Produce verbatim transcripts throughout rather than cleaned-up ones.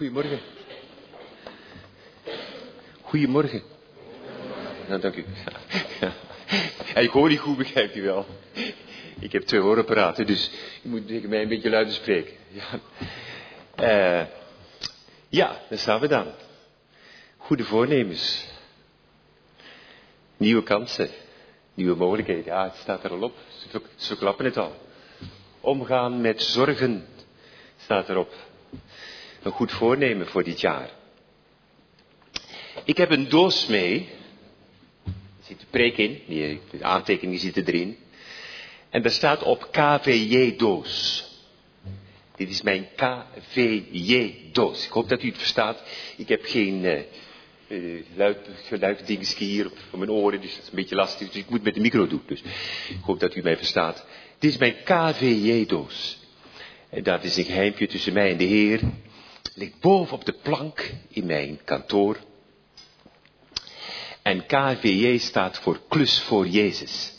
Goedemorgen. Goedemorgen. Nou, dank u. Ja. Ja, ik hoor niet goed, begrijpt u wel. Ik heb twee hoorapparaten, dus u moet tegen mij een beetje luider spreken. Ja, uh, ja daar staan we dan. Goede voornemens. Nieuwe kansen. Nieuwe mogelijkheden. Ja, het staat er al op. Ze, ze verklappen het al. Omgaan met zorgen staat erop. Een goed voornemen voor dit jaar. Ik heb een doos mee. Er zit de preek in. De aantekeningen zitten erin. En daar staat op K V J-doos. Dit is mijn K V J-doos. Ik hoop dat u het verstaat. Ik heb geen uh, uh, luid, geluiddingetje hier op, op mijn oren. Dus dat is een beetje lastig. Dus ik moet met de micro doen. Dus ik hoop dat u mij verstaat. Dit is mijn K V J-doos. En dat is een geheimpje tussen mij en de Heer. Ligt boven op de plank in mijn kantoor. En K V J staat voor klus voor Jezus.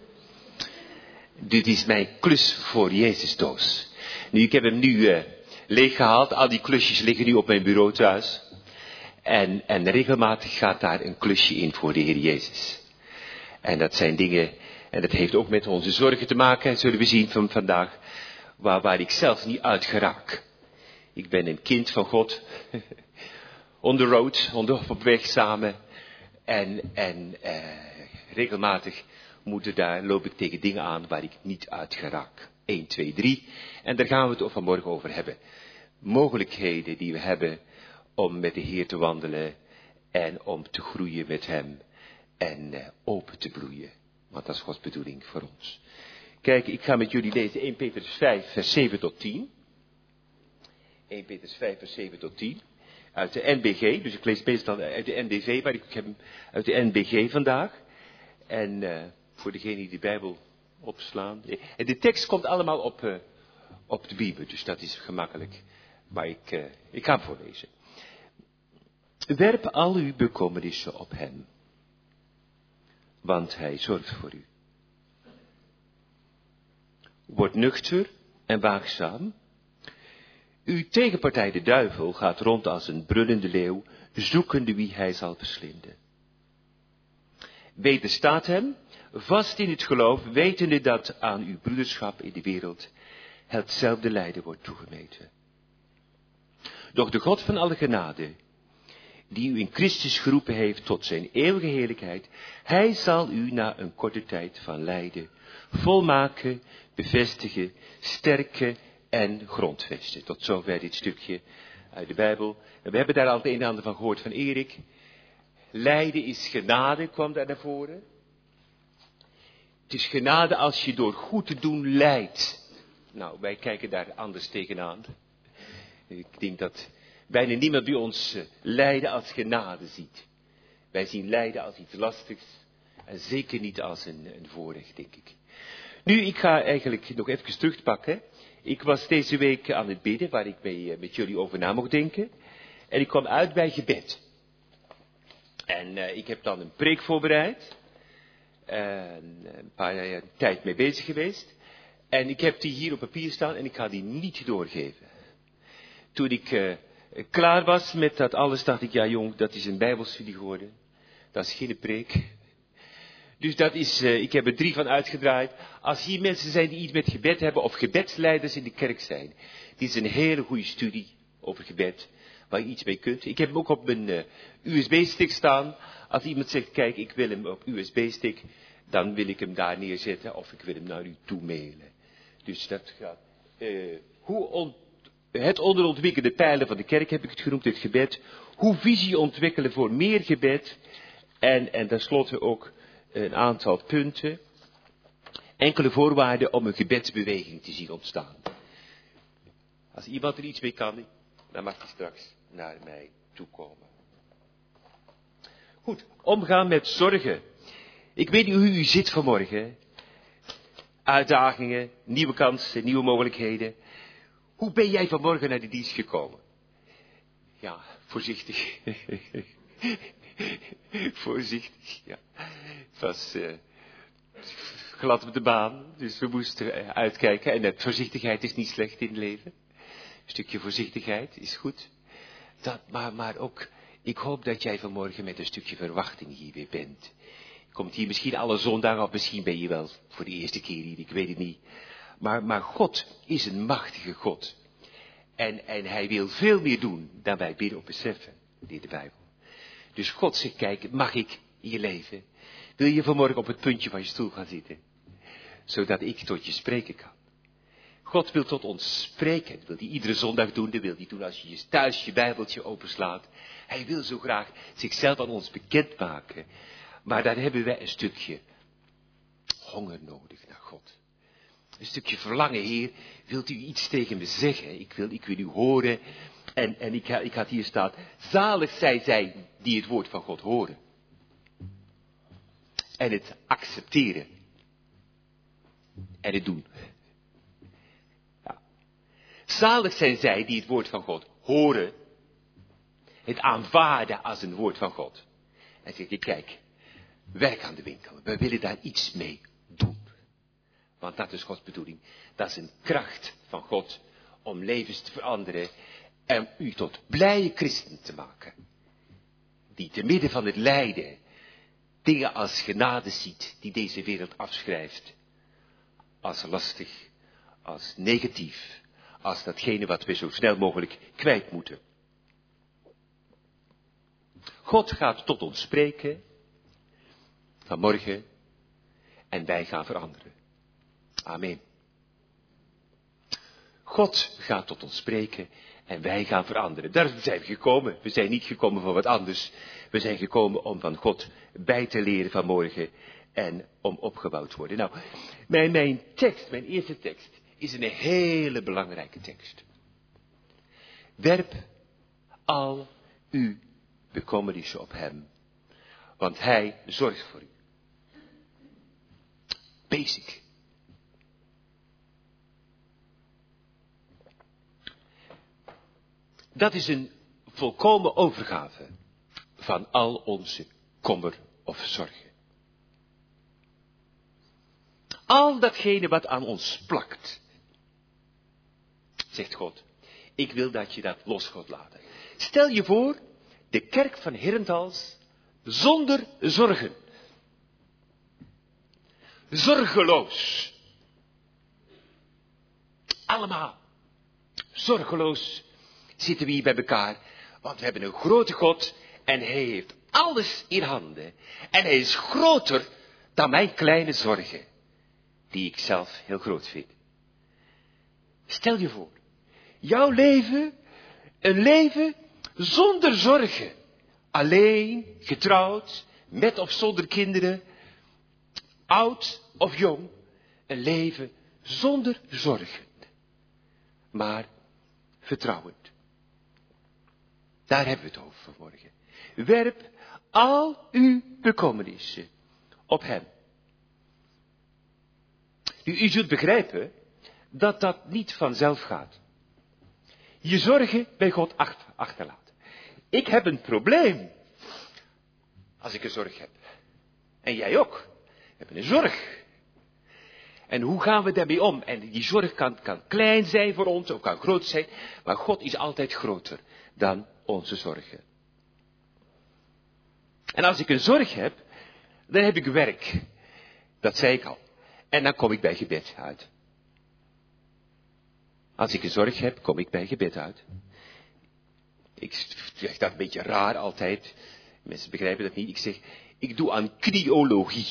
Dit is mijn klus voor Jezus doos. Nu, ik heb hem nu uh, leeggehaald. Al die klusjes liggen nu op mijn bureau thuis. En, en regelmatig gaat daar een klusje in voor de Heer Jezus. En dat zijn dingen, en dat heeft ook met onze zorgen te maken, zullen we zien van vandaag, waar, waar ik zelf niet uit geraak. Ik ben een kind van God. On the road, on op weg samen. En, en uh, regelmatig moet er daar, loop ik tegen dingen aan waar ik niet uit geraak. één, twee, drie. En daar gaan we het vanmorgen over hebben. Mogelijkheden die we hebben om met de Heer te wandelen. En om te groeien met Hem. En uh, open te bloeien. Want dat is Gods bedoeling voor ons. Kijk, ik ga met jullie lezen eerste Petrus vijf, vers zeven tot tien. eerste Petrus vijf, vers zeven tot tien. Uit de N B G, dus ik lees meestal uit de N D V, maar ik heb hem uit de N B G vandaag. En uh, voor degenen die de Bijbel opslaan. En de tekst komt allemaal op, uh, op de Bijbel, dus dat is gemakkelijk. Maar ik, uh, ik ga hem voorlezen. Werp al uw bekommernissen op hem, want hij zorgt voor u. Word nuchter en waakzaam. Uw tegenpartij de duivel gaat rond als een brullende leeuw, zoekende wie hij zal verslinden. Wederstaat hem, vast in het geloof, wetende dat aan uw broederschap in de wereld hetzelfde lijden wordt toegemeten. Doch de God van alle genade, die u in Christus geroepen heeft tot zijn eeuwige heerlijkheid, hij zal u na een korte tijd van lijden volmaken, bevestigen, sterken en grondvesten. Tot zover dit stukje uit de Bijbel. En we hebben daar al het een en ander van gehoord van Erik. Lijden is genade, kwam daar naar voren. Het is genade als je door goed te doen lijdt. Nou, wij kijken daar anders tegenaan. Ik denk dat bijna niemand bij ons lijden als genade ziet. Wij zien lijden als iets lastigs. En zeker niet als een, een voorrecht, denk ik. Nu, ik ga eigenlijk nog even terugpakken. Ik was deze week aan het bidden, waar ik mee, met jullie over na mocht denken. En ik kwam uit bij gebed. En uh, ik heb dan een preek voorbereid. En een paar jaar tijd mee bezig geweest. En ik heb die hier op papier staan en ik ga die niet doorgeven. Toen ik uh, klaar was met dat alles, dacht ik, ja jong, dat is een bijbelstudie geworden. Dat is geen preek. Dus dat is, uh, ik heb er drie van uitgedraaid. Als hier mensen zijn die iets met gebed hebben, of gebedsleiders in de kerk zijn. Dit is een hele goede studie over gebed, waar je iets mee kunt. Ik heb hem ook op mijn uh, U S B-stick staan. Als iemand zegt, kijk, ik wil hem op U S B-stick, dan wil ik hem daar neerzetten, of ik wil hem naar u toe mailen. Dus dat gaat. Uh, hoe on, het onderontwikkelde pijlen van de kerk heb ik het genoemd, het gebed. Hoe visie ontwikkelen voor meer gebed. En, en tenslotte ook een aantal punten. Enkele voorwaarden om een gebedsbeweging te zien ontstaan. Als iemand er iets mee kan, dan mag hij straks naar mij toekomen. Goed, omgaan met zorgen. Ik weet niet hoe u zit vanmorgen. Uitdagingen, nieuwe kansen, nieuwe mogelijkheden. Hoe ben jij vanmorgen naar de dienst gekomen? Ja, voorzichtig. Voorzichtig, ja. Het was uh, glad op de baan, dus we moesten uitkijken. En dat voorzichtigheid is niet slecht in het leven. Een stukje voorzichtigheid is goed. dat, maar, maar ook, ik hoop dat jij vanmorgen met een stukje verwachting hier weer bent. Komt hier misschien alle zondagen, of misschien ben je wel voor de eerste keer hier, ik weet het niet. Maar, maar God is een machtige God. En, en hij wil veel meer doen dan wij bidden of beseffen, in de Bijbel. Dus God zegt, kijk, mag ik in je leven? Wil je vanmorgen op het puntje van je stoel gaan zitten? Zodat ik tot je spreken kan. God wil tot ons spreken. Dat wil hij iedere zondag doen. Dat wil hij doen als je thuis je Bijbeltje openslaat. Hij wil zo graag zichzelf aan ons bekendmaken. Maar daar hebben wij een stukje honger nodig naar God. Een stukje verlangen, Heer. Wilt u iets tegen me zeggen? Ik wil, ik wil u horen. En, en ik, ik had hier staan. Zalig zijn zij die het woord van God horen. En het accepteren. En het doen. Ja. Zalig zijn zij die het woord van God horen. Het aanvaarden als een woord van God. En zeg je, kijk, werk aan de winkel. We willen daar iets mee doen. Want dat is Gods bedoeling. Dat is een kracht van God om levens te veranderen. En u tot blije christen te maken. Die te midden van het lijden dingen als genade ziet. Die deze wereld afschrijft. Als lastig. Als negatief. Als datgene wat we zo snel mogelijk kwijt moeten. God gaat tot ons spreken. Vanmorgen. En wij gaan veranderen. Amen. God gaat tot ons spreken. En wij gaan veranderen. Daar zijn we gekomen. We zijn niet gekomen voor wat anders. We zijn gekomen om van God bij te leren vanmorgen. En om opgebouwd te worden. Nou, mijn, mijn tekst, mijn eerste tekst, is een hele belangrijke tekst. Werp al uw bekommernissen op hem. Want hij zorgt voor u. Basic. Dat is een volkomen overgave van al onze kommer of zorgen. Al datgene wat aan ons plakt, zegt God, ik wil dat je dat los gaat laten. Stel je voor, de kerk van Herentals zonder zorgen. Zorgeloos. Allemaal. Zorgeloos zitten we hier bij elkaar. Want we hebben een grote God. En hij heeft alles in handen. En hij is groter dan mijn kleine zorgen. Die ik zelf heel groot vind. Stel je voor. Jouw leven. Een leven zonder zorgen. Alleen, getrouwd, met of zonder kinderen. Oud of jong. Een leven zonder zorgen. Maar vertrouwend. Daar hebben we het over vanmorgen. Werp al uw bekommernissen op hem. U, u zult begrijpen dat dat niet vanzelf gaat. Je zorgen bij God achter, achterlaten. Ik heb een probleem. Als ik een zorg heb. En jij ook. We hebben een zorg. En hoe gaan we daarmee om? En die zorg kan, kan klein zijn voor ons, of kan groot zijn. Maar God is altijd groter dan onze zorgen. En als ik een zorg heb, dan heb ik werk. Dat zei ik al. En dan kom ik bij gebed uit. Als ik een zorg heb, kom ik bij gebed uit. Ik zeg dat een beetje raar altijd. Mensen begrijpen dat niet. Ik zeg, ik doe aan kniologie.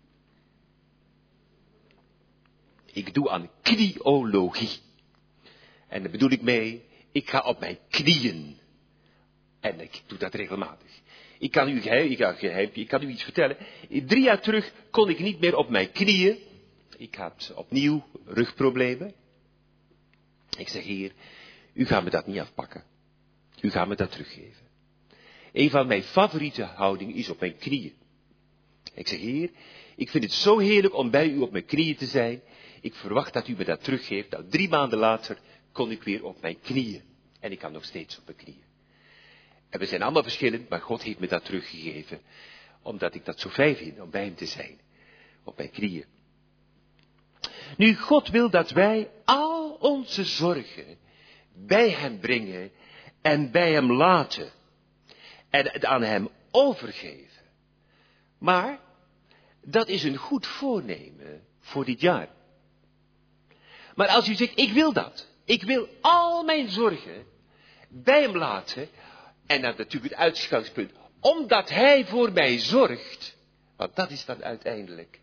Ik doe aan kniologie. En daar bedoel ik mee, ik ga op mijn knieën. En ik doe dat regelmatig. Ik kan u, ik kan, ik kan u iets vertellen. Drie jaar terug kon ik niet meer op mijn knieën. Ik had opnieuw rugproblemen. Ik zeg, Heer, u gaat me dat niet afpakken. U gaat me dat teruggeven. Een van mijn favoriete houdingen is op mijn knieën. Ik zeg, Heer, ik vind het zo heerlijk om bij u op mijn knieën te zijn. Ik verwacht dat u me dat teruggeeft. Nou, drie maanden later kon ik weer op mijn knieën. En ik kan nog steeds op mijn knieën. En we zijn allemaal verschillend, maar God heeft me dat teruggegeven. Omdat ik dat zo fijn vind om bij hem te zijn. Op mijn knieën. Nu, God wil dat wij al onze zorgen bij hem brengen. en bij hem laten en het aan hem overgeven. Maar dat is een goed voornemen voor dit jaar. Maar als u zegt, ik wil dat. Ik wil al mijn zorgen bij hem laten. En dan natuurlijk het uitgangspunt. Omdat hij voor mij zorgt. Want dat is dan uiteindelijk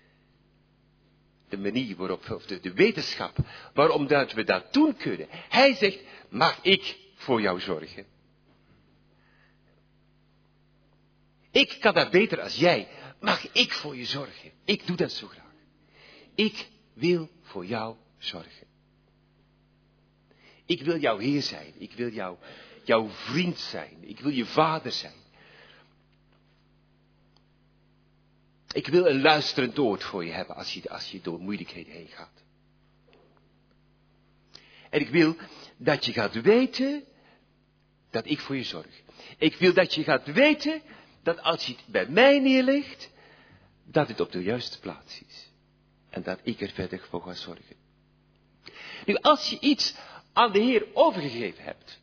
de manier waarop, of de, de wetenschap, waarom dat we dat doen kunnen. Hij zegt, mag ik voor jou zorgen? Ik kan dat beter als jij. Mag ik voor je zorgen? Ik doe dat zo graag. Ik wil voor jou zorgen. Ik wil jouw Heer zijn. Ik wil jou, jouw vriend zijn. Ik wil je vader zijn. Ik wil een luisterend oor voor je hebben als je, als je door moeilijkheden heen gaat. En ik wil dat je gaat weten dat ik voor je zorg. Ik wil dat je gaat weten dat als je het bij mij neerlegt, dat het op de juiste plaats is. En dat ik er verder voor ga zorgen. Nu, als je iets aan de Heer overgegeven hebt,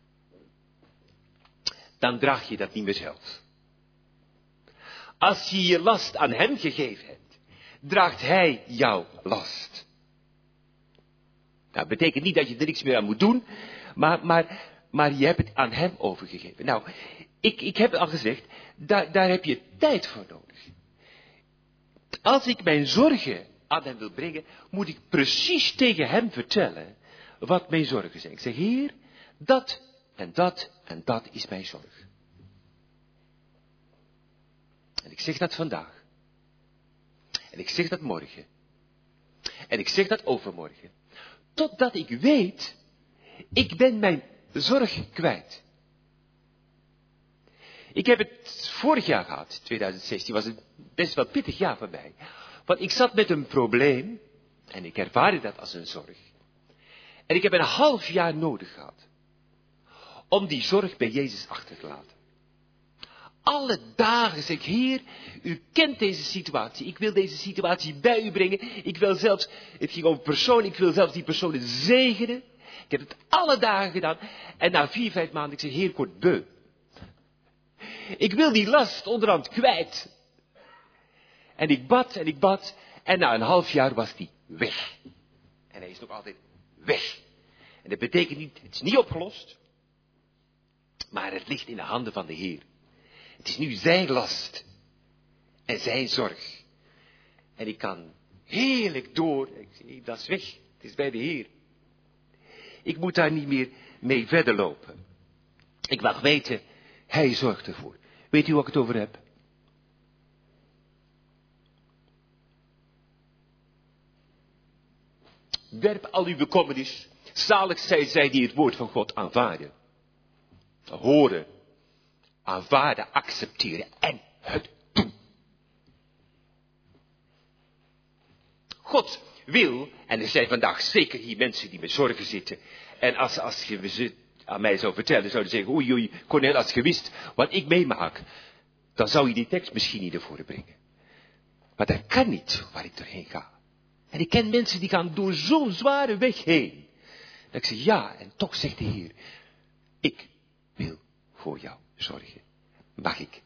dan draag je dat niet meer zelf. Als je je last aan hem gegeven hebt, draagt hij jouw last. Nou, dat betekent niet dat je er niks meer aan moet doen, maar, maar, maar je hebt het aan hem overgegeven. Nou, ik, ik heb al gezegd, daar, daar heb je tijd voor nodig. Als ik mijn zorgen aan hem wil brengen, moet ik precies tegen hem vertellen wat mijn zorgen zijn. Ik zeg, Heer, dat en dat en dat is mijn zorg. En ik zeg dat vandaag. En ik zeg dat morgen. En ik zeg dat overmorgen. Totdat ik weet, ik ben mijn zorg kwijt. Ik heb het vorig jaar gehad, twintig zestien, was het best wel pittig jaar voor mij. Want ik zat met een probleem, en ik ervaarde dat als een zorg. En ik heb een half jaar nodig gehad, om die zorg bij Jezus achter te laten. Alle dagen zeg ik, Heer, u kent deze situatie. Ik wil deze situatie bij u brengen. Ik wil zelfs, het ging over personen, ik wil zelfs die personen zegenen. Ik heb het alle dagen gedaan. En na vier, vijf maanden, ik zeg, Heer, ik word beu. Ik wil die last onderhand kwijt. En ik bad en ik bad. En na een half jaar was die weg. En hij is nog altijd weg. En dat betekent niet, het is niet opgelost. Maar het ligt in de handen van de Heer. Het is nu zijn last. En zijn zorg. En ik kan heerlijk door. Ik zeg, dat is weg. Het is bij de Heer. Ik moet daar niet meer mee verder lopen. Ik mag weten, hij zorgt ervoor. Weet u waar ik het over heb? Werp al uw bekommernis. Zalig zijn zij die het woord van God aanvaarden. Horen. Aanvaarden, accepteren en het doen. God wil, en er zijn vandaag zeker hier mensen die met zorgen zitten. En als, als je ze aan mij zou vertellen, zouden ze zeggen, oei oei, Cornel, als je wist wat ik meemaak, dan zou je die tekst misschien niet naar voren brengen. Maar dat kan niet waar ik doorheen ga. En ik ken mensen die gaan door zo'n zware weg heen. Dat ik zeg, ja, en toch zegt de Heer, ik wil voor jou zorgen. Mag ik?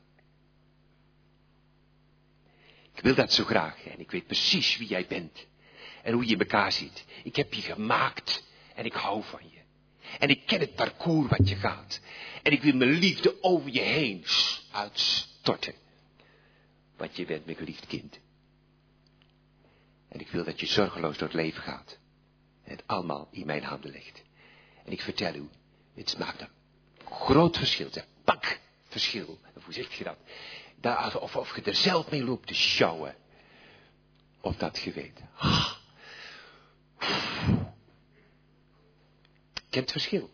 Ik wil dat zo graag. En ik weet precies wie jij bent. En hoe je in elkaar zit. Ik heb je gemaakt. En ik hou van je. En ik ken het parcours wat je gaat. En ik wil mijn liefde over je heen uitstorten. Want je bent mijn geliefd kind. En ik wil dat je zorgeloos door het leven gaat. En het allemaal in mijn handen legt. En ik vertel u, het maakt een groot verschil. Zeg, pak! Verschil. Hoe zeg je dat? Daar, of, of je er zelf mee loopt te sjouwen. Of dat je weet. Ah. Kent het verschil.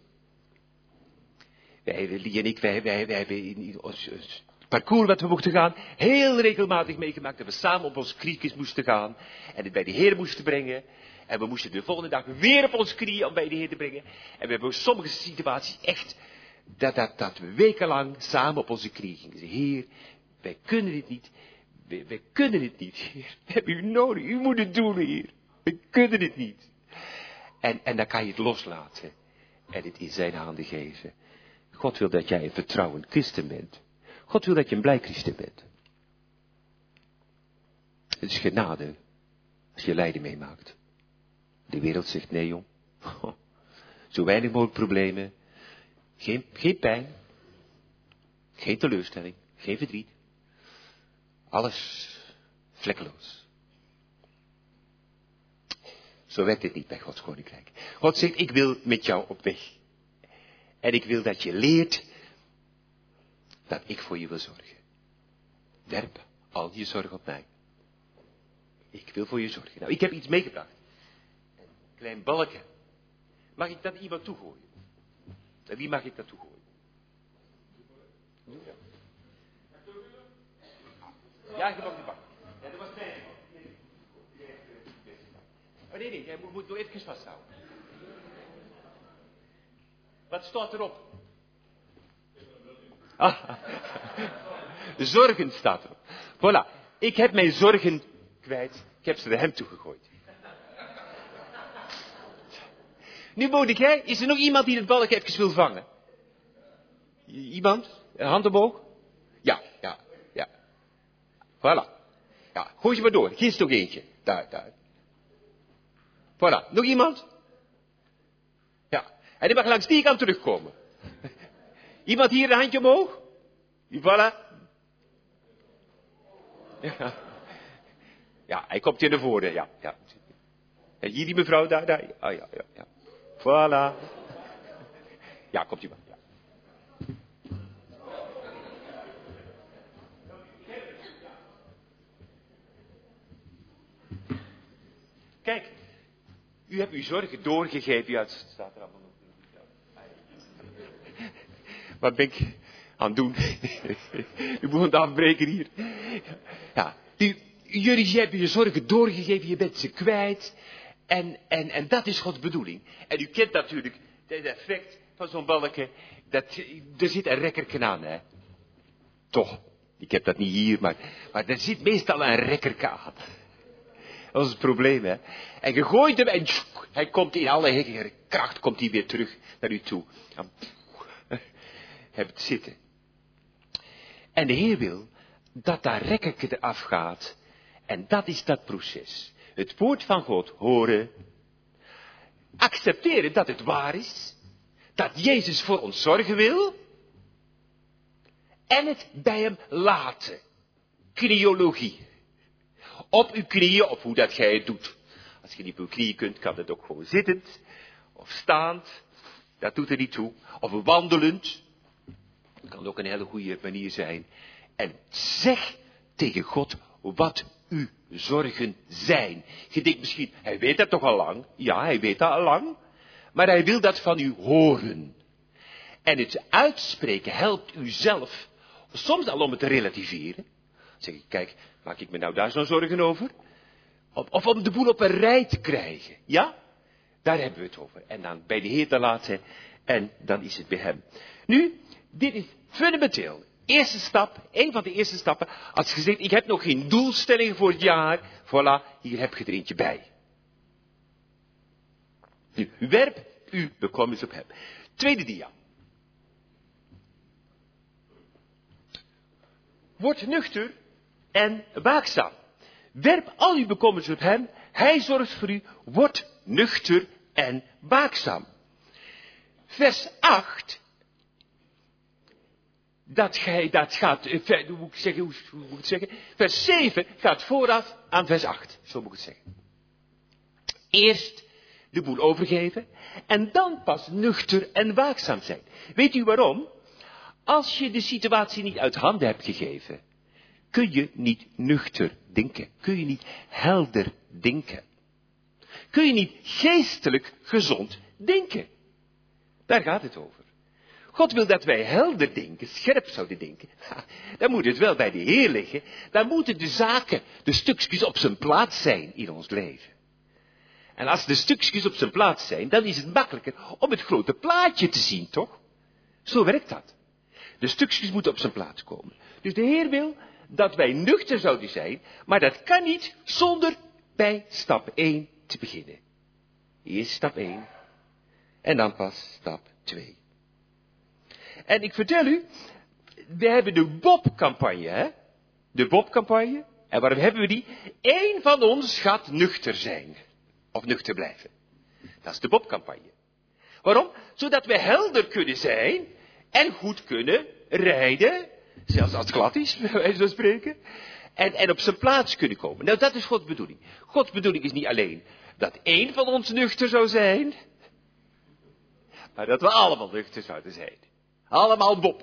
Wij, Lie en ik, wij, wij, wij hebben in ons, ons parcours wat we mochten gaan, heel regelmatig meegemaakt dat we samen op ons knieën moesten gaan. En het bij de Heer moesten brengen. En we moesten de volgende dag weer op ons knieën om bij de Heer te brengen. En we hebben sommige situaties echt Dat, dat, dat we wekenlang samen op onze knieën gingen. Heer, wij kunnen dit niet. Wij, wij kunnen dit niet, Heer. We hebben u nodig. U moet het doen, Heer. We kunnen dit niet. En, en dan kan je het loslaten. En het in zijn handen geven. God wil dat jij een vertrouwend christen bent. God wil dat je een blij christen bent. Het is genade als je lijden meemaakt. De wereld zegt nee, jong. Zo weinig mogelijk problemen. Geen, geen pijn. Geen teleurstelling. Geen verdriet. Alles vlekkeloos. Zo werkt het niet bij Gods koninkrijk. God zegt, ik wil met jou op weg. En ik wil dat je leert dat ik voor je wil zorgen. Werp al je zorg op mij. Ik wil voor je zorgen. Nou, ik heb iets meegebracht. Een klein balkje. Mag ik dat iemand toegooien? En wie mag ik dat toegooien? Ja, je mag die pakken. Ja, dat was mijn. Oh nee, nee, jij moet, moet nog even vasthouden. Wat staat erop? Ah, zorgen staat erop. Voilà, ik heb mijn zorgen kwijt. Ik heb ze naar hem toegegooid. Nu, Mordechai, is er nog iemand die het balkje even wil vangen? Iemand? Een hand omhoog? Ja, ja, ja. Voilà. Ja, gooi je maar door. Hier is nog eentje. Daar, daar. Voilà. Nog iemand? Ja. En die mag langs die kant terugkomen. Iemand hier een handje omhoog? Voilà. Ja. Ja, hij komt hier naar voren. Ja, ja. En hier die mevrouw daar, daar. Ah, ja, ja, ja. Voilà. Ja, komt u maar. Ja. Kijk, u hebt uw zorgen doorgegeven. Ja, het staat er allemaal nog. Wat ben ik aan het doen? U moet afbreken hier. Ja, u, jullie hebben je zorgen doorgegeven, je bent ze kwijt. En, en, en dat is Gods bedoeling. En u kent natuurlijk het effect van zo'n balkje. Dat, er zit een rekkerken aan, hè. Toch, ik heb dat niet hier, maar, maar er zit meestal een rekkerken aan. Dat is het probleem, hè. En je gooit hem en tjoek, hij komt in alle kracht, komt hij weer terug naar u toe. En heb het zitten. En de Heer wil dat dat rekkerken eraf gaat. En dat is dat proces. Het woord van God horen. Accepteren dat het waar is. Dat Jezus voor ons zorgen wil. En het bij hem laten. Kniologie. Op uw knieën, of hoe dat gij het doet. Als je niet op uw knieën kunt, kan het ook gewoon zittend. Of staand. Dat doet er niet toe. Of wandelend. Dat kan ook een hele goede manier zijn. En zeg tegen God wat uw zorgen zijn. Je denkt misschien, hij weet dat toch al lang? Ja, hij weet dat al lang. Maar hij wil dat van u horen. En het uitspreken helpt u zelf. Soms al om het te relativeren. Dan zeg ik, kijk, maak ik me nou daar zo'n zorgen over? Of, of om de boel op een rij te krijgen. Ja? Daar hebben we het over. En dan bij de Heer te laten. En dan is het bij hem. Nu, dit is fundamenteel. Eerste stap, een van de eerste stappen. Als je zegt, ik heb nog geen doelstelling voor het jaar. Voilà, hier heb je er eentje bij. Nu, werp uw bekommernis op hem. Tweede dia. Word nuchter en waakzaam. Werp al uw bekommernis op hem. Hij zorgt voor u. Word nuchter en waakzaam. Vers acht. Dat gij, dat gaat, hoe moet ik zeggen, hoe, hoe moet ik het zeggen? Vers zeven gaat vooraf aan vers acht. Zo moet ik het zeggen. Eerst de boel overgeven. En dan pas nuchter en waakzaam zijn. Weet u waarom? Als je de situatie niet uit handen hebt gegeven. Kun je niet nuchter denken. Kun je niet helder denken. Kun je niet geestelijk gezond denken. Daar gaat het over. God wil dat wij helder denken, scherp zouden denken. Ha, dan moet het wel bij de Heer liggen. Dan moeten de zaken, de stukjes op zijn plaats zijn in ons leven. En als de stukjes op zijn plaats zijn, dan is het makkelijker om het grote plaatje te zien, toch? Zo werkt dat. De stukjes moeten op zijn plaats komen. Dus de Heer wil dat wij nuchter zouden zijn, maar dat kan niet zonder bij stap één te beginnen. Eerst stap één en dan pas stap twee. En ik vertel u, we hebben de Bob-campagne, hè? De Bob-campagne. En waarom hebben we die? Eén van ons gaat nuchter zijn. Of nuchter blijven. Dat is de Bob-campagne. Waarom? Zodat we helder kunnen zijn en goed kunnen rijden. Zelfs als het glad is, bij wijze van spreken. En, en op zijn plaats kunnen komen. Nou, dat is Gods bedoeling. Gods bedoeling is niet alleen dat één van ons nuchter zou zijn. Maar dat we allemaal nuchter zouden zijn. Allemaal Bob.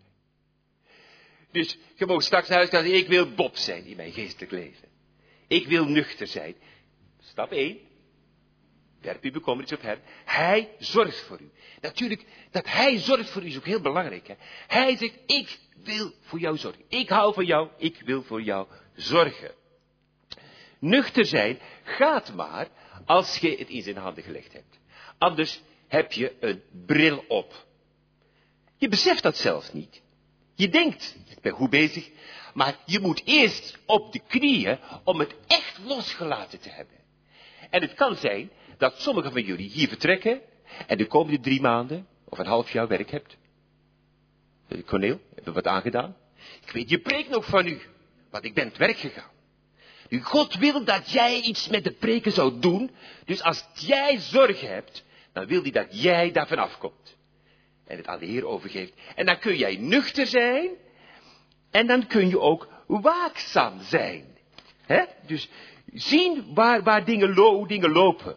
Dus je mag straks naar huis gaan zeggen, ik wil Bob zijn in mijn geestelijk leven. Ik wil nuchter zijn. Stap één. Werp uw bekommernis op hem. Hij zorgt voor u. Natuurlijk, dat hij zorgt voor u is ook heel belangrijk. Hè? Hij zegt, ik wil voor jou zorgen. Ik hou van jou, ik wil voor jou zorgen. Nuchter zijn gaat maar als je het in zijn handen gelegd hebt. Anders heb je een bril op. Je beseft dat zelfs niet. Je denkt, ik ben goed bezig, maar je moet eerst op de knieën om het echt losgelaten te hebben. En het kan zijn dat sommigen van jullie hier vertrekken en de komende drie maanden of een half jaar werk hebt. Corneel, heb je wat aangedaan? Ik weet, je preekt nog van u, want ik ben het werk gegaan. Nu, God wil dat jij iets met de preken zou doen, dus als jij zorg hebt, dan wil hij dat jij daarvan afkomt. En het aan de Heer overgeeft. En dan kun jij nuchter zijn. En dan kun je ook waakzaam zijn. He? Dus zien waar, waar dingen, lo, dingen lopen.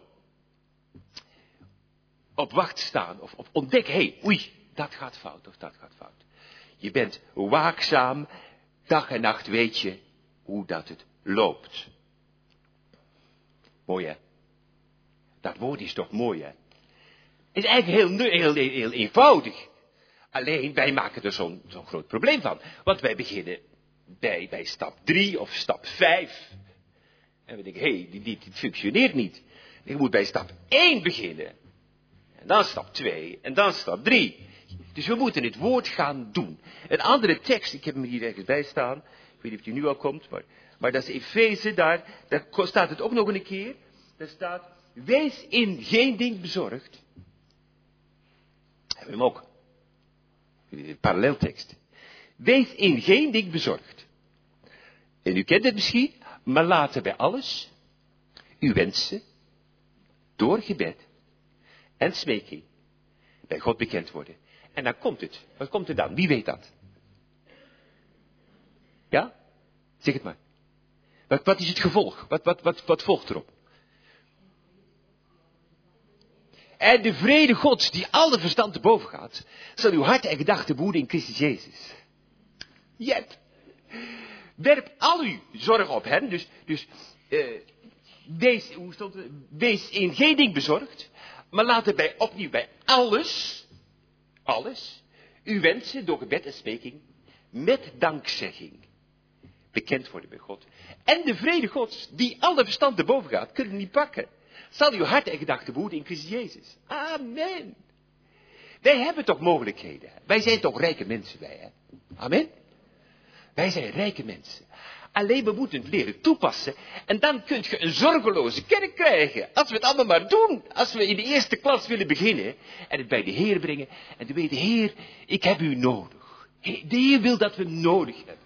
Op wacht staan. Of, of ontdek, hé, hey, oei, dat gaat fout of dat gaat fout. Je bent waakzaam. Dag en nacht weet je hoe dat het loopt. Mooi hè. Dat woord is toch mooi hè. Het is eigenlijk heel, heel, heel, heel eenvoudig. Alleen, wij maken er zo'n zo'n groot probleem van. Want wij beginnen bij, bij stap drie of stap vijf. En we denken, hé, hey, dit, dit functioneert niet. Je moet bij stap één beginnen. En dan stap twee. En dan stap drie. Dus we moeten het woord gaan doen. Een andere tekst, ik heb hem hier ergens bij staan. Ik weet niet of die nu al komt. Maar, maar dat is Efeze, daar, daar staat het ook nog een keer. Daar staat, wees in geen ding bezorgd. Hebben we hem ook. Paralleltekst. Wees in geen ding bezorgd. En u kent het misschien, maar laten bij alles uw wensen door gebed en smeking bij God bekend worden. En dan komt het. Wat komt er dan? Wie weet dat? Ja? Zeg het maar. Wat, wat is het gevolg? Wat, wat, wat, wat volgt erop? En de vrede Gods, die alle verstand te boven gaat, zal uw hart en gedachten behoeden in Christus Jezus. Jet. Werp al uw zorg op hem. Dus, dus uh, wees, hoe stond het? Wees in geen ding bezorgd, maar laat er bij opnieuw bij alles, alles, uw wensen door gebed en smeking, met dankzegging, bekend worden bij God. En de vrede Gods, die alle verstand te boven gaat, kunnen niet pakken. Zal uw hart en gedachten behoeden in Christus Jezus. Amen. Wij hebben toch mogelijkheden. Wij zijn toch rijke mensen, wij, hè? Amen. Wij zijn rijke mensen. Alleen we moeten het leren toepassen. En dan kun je een zorgeloze kerk krijgen. Als we het allemaal maar doen. Als we in de eerste klas willen beginnen. En het bij de Heer brengen. En dan weet de Heer, ik heb u nodig. De Heer wil dat we hem nodig hebben.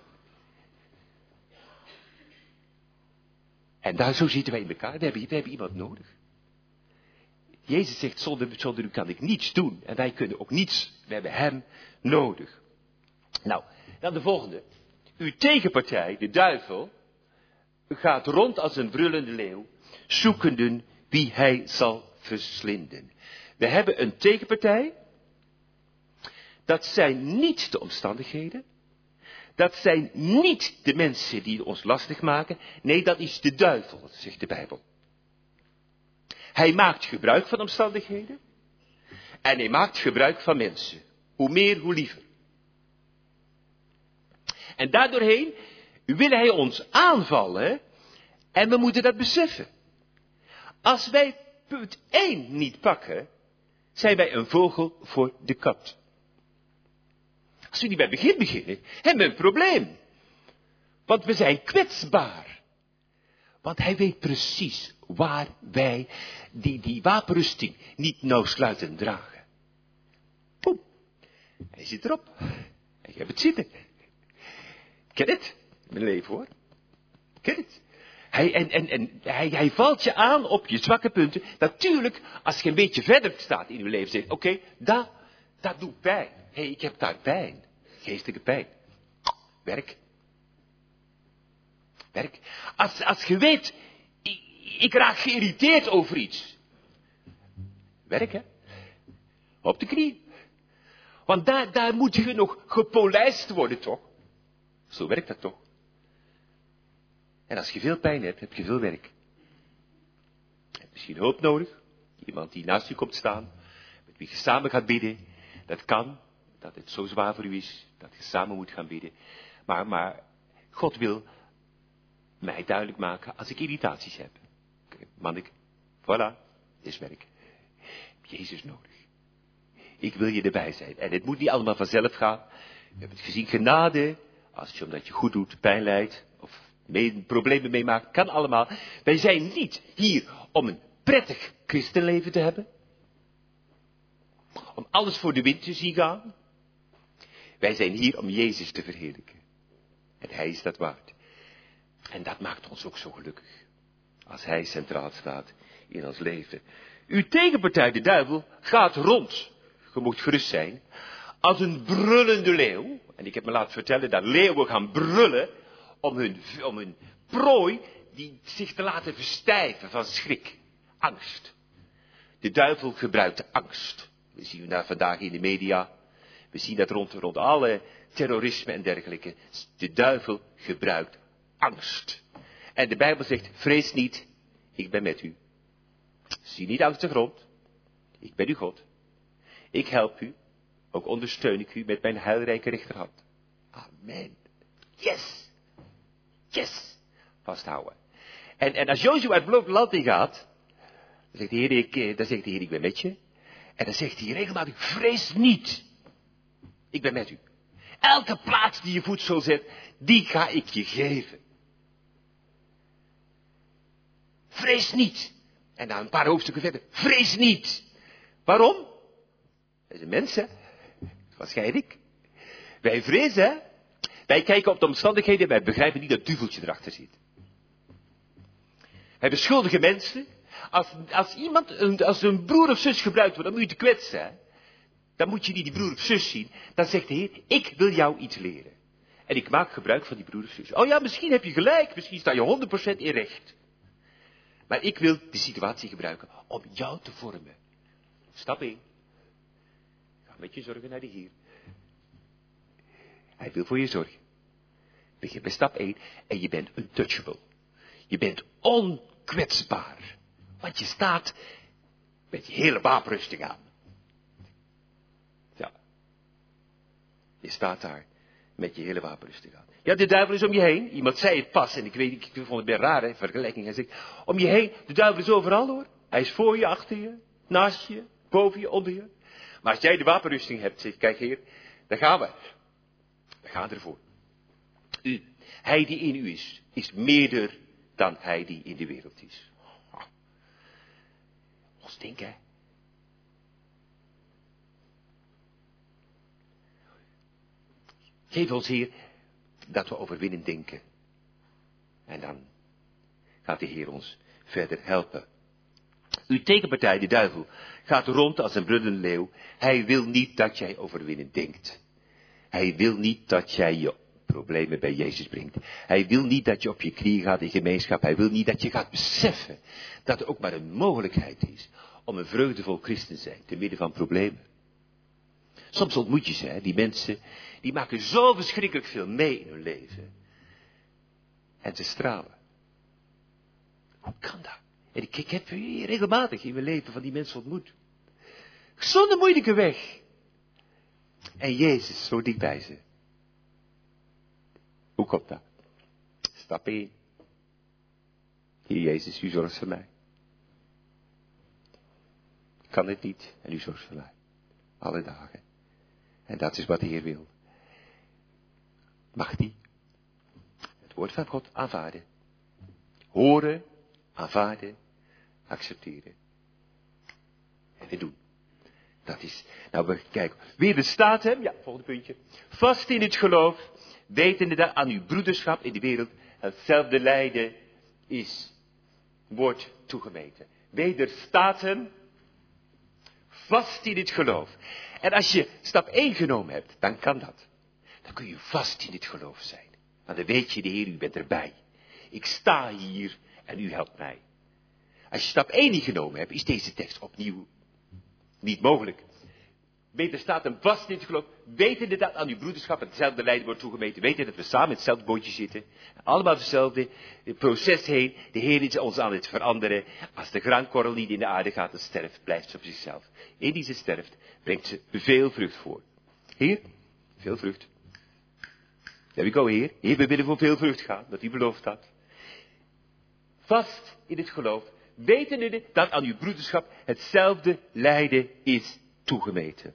En daar zo zitten wij in elkaar. We hebben, we hebben iemand nodig. Jezus zegt, zonder, zonder u kan ik niets doen. En wij kunnen ook niets. We hebben hem nodig. Nou, dan de volgende. Uw tegenpartij, de duivel, gaat rond als een brullende leeuw, zoekende wie hij zal verslinden. We hebben een tegenpartij. Dat zijn niet de omstandigheden. Dat zijn niet de mensen die ons lastig maken. Nee, dat is de duivel, zegt de Bijbel. Hij maakt gebruik van omstandigheden. En hij maakt gebruik van mensen. Hoe meer, hoe liever. En daardoorheen wil hij ons aanvallen. En we moeten dat beseffen. Als wij punt één niet pakken, zijn wij een vogel voor de kat. Als we niet bij het begin beginnen, hebben we een probleem. Want we zijn kwetsbaar. Want hij weet precies waar wij die, die wapenrusting niet nauwsluitend dragen. Poem. Hij zit erop. Ik heb het zitten. Ik ken het. Mijn leven hoor. Ik ken het. Hij, en en, en hij, hij valt je aan op je zwakke punten. Natuurlijk, als je een beetje verder staat in je leven, zeg je, oké, okay, dat, dat doet pijn. Hé, hey, ik heb daar pijn. Geestelijke pijn. Werk. Werk. Als, als je weet, ik, ik raak geïrriteerd over iets. Werk, hè. Op de knie. Want daar, daar moet je nog gepolijst worden, toch? Zo werkt dat toch? En als je veel pijn hebt, heb je veel werk. Je hebt misschien hulp nodig. Iemand die naast je komt staan. Met wie je samen gaat bidden. Dat kan. Dat het zo zwaar voor u is. Dat je samen moet gaan bidden. Maar, maar God wil mij duidelijk maken als ik irritaties heb. Okay, manneke, voilà, dit is werk. Jezus nodig. Ik wil je erbij zijn. En het moet niet allemaal vanzelf gaan. We hebben het gezien, genade. Als je omdat je goed doet, pijn lijdt. Of mee, problemen meemaakt. Kan allemaal. Wij zijn niet hier om een prettig christenleven te hebben. Om alles voor de wind te zien gaan. Wij zijn hier om Jezus te verheerlijken. En Hij is dat waard. En dat maakt ons ook zo gelukkig. Als Hij centraal staat in ons leven. Uw tegenpartij, de duivel, gaat rond. Je moet gerust zijn. Als een brullende leeuw. En ik heb me laten vertellen dat leeuwen gaan brullen. Om hun, om hun prooi die zich te laten verstijven van schrik. Angst. De duivel gebruikt angst. We zien dat vandaag in de media. We zien dat rond, rond alle terrorisme en dergelijke. De duivel gebruikt angst. En de Bijbel zegt, vrees niet, ik ben met u. Zie niet angstig rond. Ik ben uw God. Ik help u. Ook ondersteun ik u met mijn heilrijke rechterhand. Amen. Yes. Yes. Vasthouden. En, en als Jozua het beloofde land ingaat, dan zegt de Heer, ik, dan zegt de Heer, ik ben met je. En dan zegt hij regelmatig, vrees niet. Ik ben met u. Elke plaats die je voedsel zet, die ga ik je geven. Vrees niet. En dan een paar hoofdstukken verder, vrees niet. Waarom? Dat is een mens, hè. Waarschijnlijk. Wij vrezen, hè. Wij kijken op de omstandigheden, wij begrijpen niet dat het duveltje erachter zit. Wij beschuldigen mensen. Als, als iemand, als een broer of zus gebruikt wordt om u te kwetsen, hè, dan moet je niet die broer of zus zien. Dan zegt de Heer, ik wil jou iets leren. En ik maak gebruik van die broer of zus. Oh ja, misschien heb je gelijk, misschien sta je honderd procent in recht. Maar ik wil de situatie gebruiken om jou te vormen. Stap één. Ga met je zorgen naar de Heer. Hij wil voor je zorgen. Begin bij stap één en je bent untouchable. Je bent onkwetsbaar. Want je staat met je hele wapenrusting aan. Ja. Je staat daar met je hele wapenrusting aan. Ja, de duivel is om je heen. Iemand zei het pas en ik weet, ik vond het weer raar, hè, vergelijking. Hij zegt, om je heen, de duivel is overal hoor. Hij is voor je, achter je, naast je, boven je, onder je. Maar als jij de wapenrusting hebt, zeg kijk Heer, dan gaan we. We gaan ervoor. U, hij die in u is, is meerder dan hij die in de wereld is. Oh. Ons denken, hè. Geef ons Heer dat we overwinnend denken. En dan gaat de Heer ons verder helpen. Uw tegenpartij, de duivel, gaat rond als een brullende leeuw. Hij wil niet dat jij overwinnend denkt. Hij wil niet dat jij je problemen bij Jezus brengt. Hij wil niet dat je op je knieën gaat in gemeenschap. Hij wil niet dat je gaat beseffen dat er ook maar een mogelijkheid is om een vreugdevol christen te zijn, te midden van problemen. Soms ontmoet je ze, hè, die mensen, die maken zo verschrikkelijk veel mee in hun leven. En ze stralen. Hoe kan dat? En ik, ik heb regelmatig in mijn leven van die mensen ontmoet. Zo'n moeilijke weg. En Jezus zo dicht bij ze. Hoe komt dat? Stap één. Heer Jezus, u zorgt voor mij. Ik kan het niet en u zorgt voor mij. Alle dagen. En dat is wat de Heer wil. Mag die het woord van God aanvaarden. Horen, aanvaarden, accepteren. En we doen. Dat is, nou we kijken, wie bestaat hem? Ja, volgende puntje. Vast in het geloof, wetende dat aan uw broederschap in de wereld hetzelfde lijden is, wordt toegemeten. Wederstaat hem, vast in het geloof. En als je stap één genomen hebt, dan kan dat. Dan kun je vast in het geloof zijn. Want dan weet je, de Heer, u bent erbij. Ik sta hier en u helpt mij. Als je stap één niet genomen hebt, is deze tekst opnieuw niet mogelijk. Beter staat hem vast in het geloof, wetende dat aan uw broederschap hetzelfde lijden wordt toegemeten. Weten dat we samen in hetzelfde bootje zitten. Allemaal hetzelfde proces heen. De Heer is ons aan het veranderen. Als de graankorrel niet in de aarde gaat en sterft, blijft ze op zichzelf. Indien ze sterft, brengt ze veel vrucht voor. Heer, veel vrucht. There we go, Heer. Heer, we willen voor veel vrucht gaan, dat u beloofd had. Vast in het geloof, wetende dat aan uw broederschap hetzelfde lijden is toegemeten.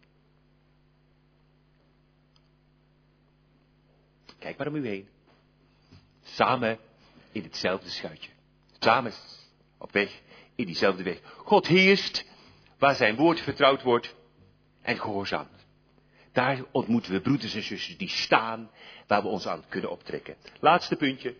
Kijk maar om u heen. Samen in hetzelfde schuitje. Samen op weg in diezelfde weg. God heerst waar zijn woord vertrouwd wordt en gehoorzaamt. Daar ontmoeten we broeders en zusters die staan waar we ons aan kunnen optrekken. Laatste puntje.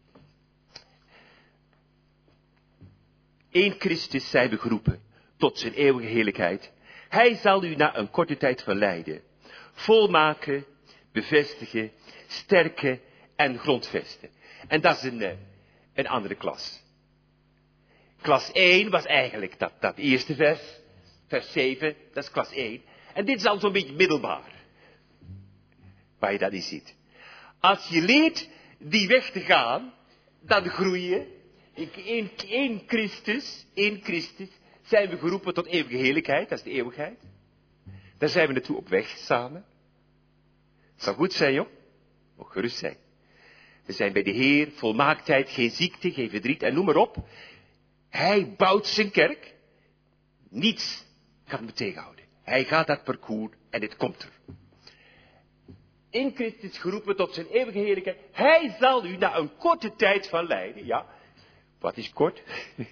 In Christus zijn we geroepen tot zijn eeuwige heerlijkheid. Hij zal u na een korte tijd van lijden volmaken, bevestigen, sterken en grondvesten. En dat is een, een andere klas. Klas één was eigenlijk dat, dat eerste vers, vers zeven, dat is klas één. En dit is al zo'n beetje middelbaar, waar je dat in ziet. Als je leert die weg te gaan, dan groei je. In, in Christus, in Christus zijn we geroepen tot eeuwige heerlijkheid, dat is de eeuwigheid. Daar zijn we naartoe op weg samen. Het zal goed zijn, joh. Mag gerust zijn. We zijn bij de Heer, volmaaktheid, geen ziekte, geen verdriet en noem maar op. Hij bouwt zijn kerk. Niets kan me tegenhouden. Hij gaat dat parcours en het komt er. In Christus geroepen tot zijn eeuwige heerlijkheid. Hij zal u na een korte tijd van lijden, ja. Wat is kort?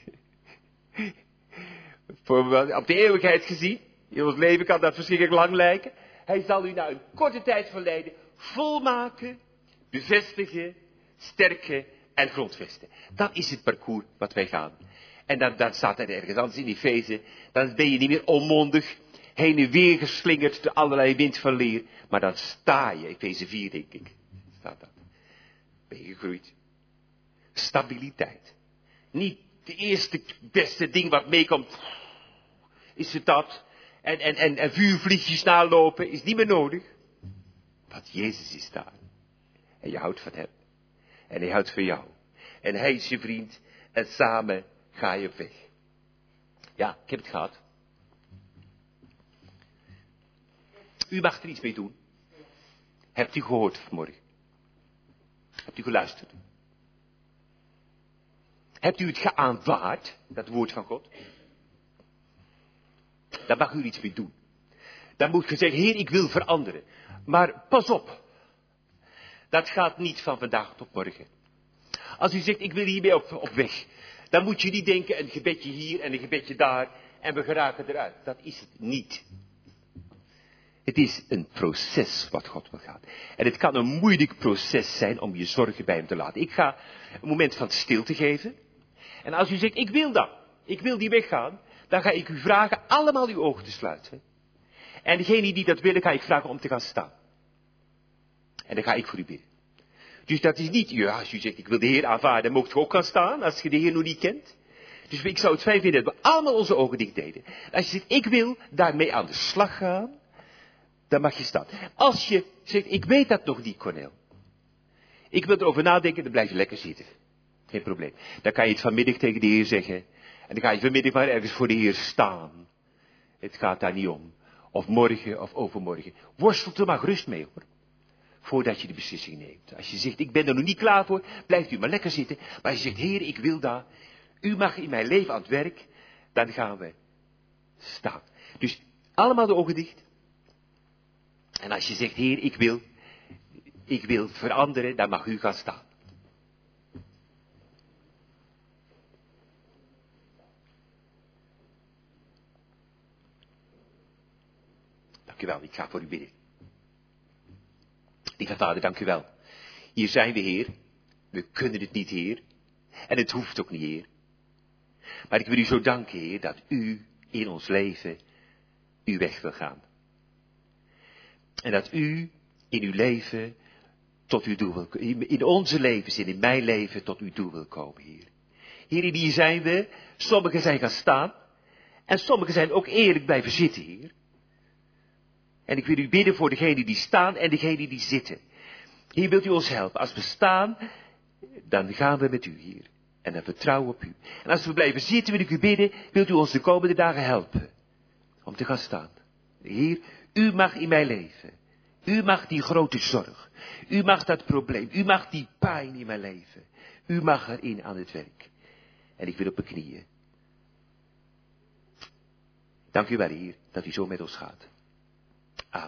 Voor, op de eeuwigheid gezien. In ons leven kan dat verschrikkelijk lang lijken. Hij zal u na een korte tijd van lijden volmaken, bevestigen, sterken en grondvesten. Dat is het parcours wat wij gaan. En dan, dan staat er ergens anders in Efeze. Dan ben je niet meer onmondig, heen en weer geslingerd door allerlei wind van leer. Maar dan sta je, Efeze vier denk ik. Staat dat. Ben je gegroeid. Stabiliteit. Niet de eerste beste ding wat meekomt. Is het dat. En, en, en, en vuurvliegjes nalopen is niet meer nodig. Want Jezus is daar. En je houdt van hem. En hij houdt van jou. En hij is je vriend. En samen ga je op weg. Ja, ik heb het gehad. U mag er iets mee doen. Hebt u gehoord vanmorgen? Hebt u geluisterd? Hebt u het geaanvaard, dat woord van God? Dan mag u er iets mee doen. Dan moet je zeggen, Heer, ik wil veranderen. Maar pas op. Dat gaat niet van vandaag tot morgen. Als u zegt, ik wil hiermee op, op weg. Dan moet je niet denken, een gebedje hier en een gebedje daar. En we geraken eruit. Dat is het niet. Het is een proces wat God wil gaan. En het kan een moeilijk proces zijn om je zorgen bij hem te laten. Ik ga een moment van stilte geven. En als u zegt, ik wil dat. Ik wil die weg gaan. Dan ga ik u vragen allemaal uw ogen te sluiten. En degene die dat willen, ga ik vragen om te gaan staan. En dan ga ik voor u bidden. Dus dat is niet, ja, als u zegt, ik wil de Heer aanvaarden, dan moogt u ook gaan staan, als je de Heer nog niet kent. Dus ik zou het fijn vinden dat we allemaal onze ogen dicht deden. Als je zegt, ik wil daarmee aan de slag gaan, dan mag je staan. Als je zegt, ik weet dat nog niet, Cornel. Ik wil erover nadenken, dan blijf je lekker zitten. Geen probleem. Dan kan je het vanmiddag tegen de Heer zeggen. En dan ga je vanmiddag maar ergens voor de Heer staan. Het gaat daar niet om. Of morgen of overmorgen. Worstelt er maar gerust mee, hoor. Voordat je de beslissing neemt. Als je zegt, ik ben er nog niet klaar voor, blijft u maar lekker zitten. Maar als je zegt, Heer, ik wil dat. U mag in mijn leven aan het werk. Dan gaan we staan. Dus allemaal de ogen dicht. En als je zegt, Heer, ik wil, ik wil veranderen, dan mag u gaan staan. dank u wel. Ik ga voor u bidden. Lieve Vader, dank u wel. Hier zijn we, Heer. We kunnen het niet, Heer. En het hoeft ook niet, Heer. Maar ik wil u zo danken, Heer, dat u in ons leven uw weg wil gaan. En dat u in uw leven tot uw doel wil komen. In onze levens en in mijn leven tot uw doel wil komen, Heer. Heer, hier zijn we. Sommigen zijn gaan staan. En sommigen zijn ook eerlijk blijven zitten, Heer. En ik wil u bidden voor degenen die staan en degenen die zitten. Heer, wilt u ons helpen? Als we staan, dan gaan we met u, Heer. En dan vertrouwen op u. En als we blijven zitten, wil ik u bidden, wilt u ons de komende dagen helpen. Om te gaan staan. Heer, u mag in mijn leven. U mag die grote zorg. U mag dat probleem. U mag die pijn in mijn leven. U mag erin aan het werk. En ik wil op mijn knieën. Dank u wel, Heer, dat u zo met ons gaat.